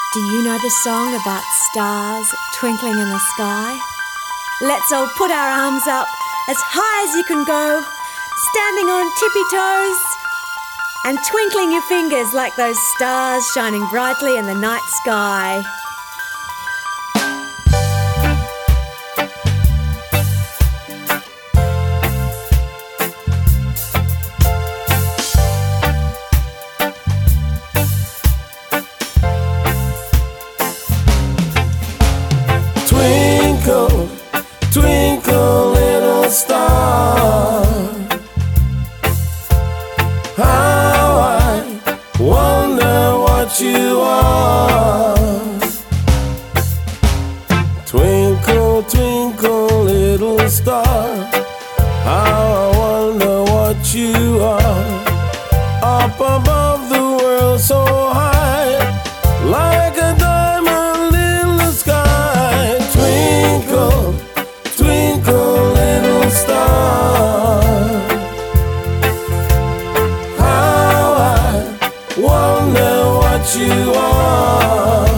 Do you know the song about stars twinkling in the sky? Let's all put our arms up as high as you can go, standing on tippy toes and twinkling your fingers like those stars shining brightly in the night sky. Twinkle, twinkle, little star, how I wonder what you are. Twinkle, twinkle, little star, how I wonder what you are. Up above the world so high, like a diamond in the sky. Twinkle, twinkle, little star, how I wonder what you are.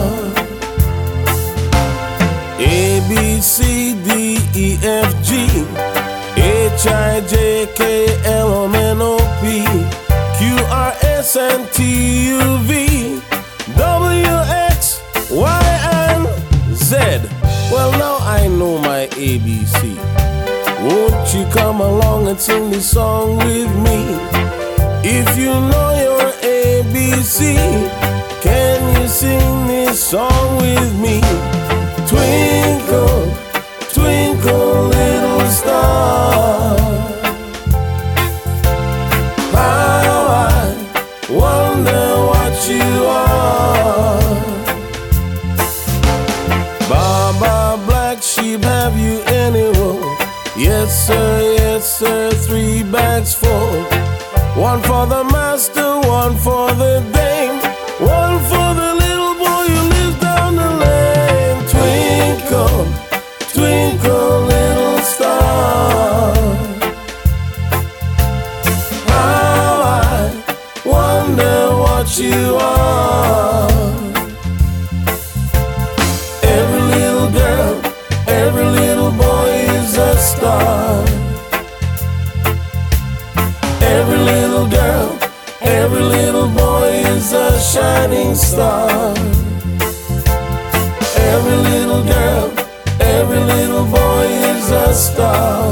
A, B, C, D, E, F, G, H, I, J, K, L, M, N, O, P, Q, R, S, and T, U, V, W, X, Y, and Z. Well, now I know my ABC. Won't you come along and sing this song with me? If you know your ABC, can you sing this song with me? Twinkle, twinkle, little star, how I wonder what you are. Baba, black sheep, have you any wool? Yes sir, 3 bags full. One for the master, one for the dame, one for the little boy who lives down the lane. Twinkle, twinkle, little star, how I wonder what you are. Every little girl, every little boy is a star. Every little girl, every little boy is a shining star. Every little girl, every little boy is a star.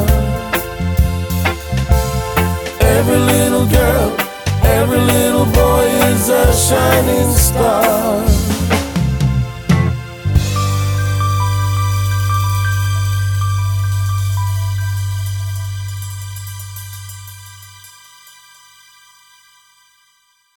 Every little girl, every little boy is a shining star.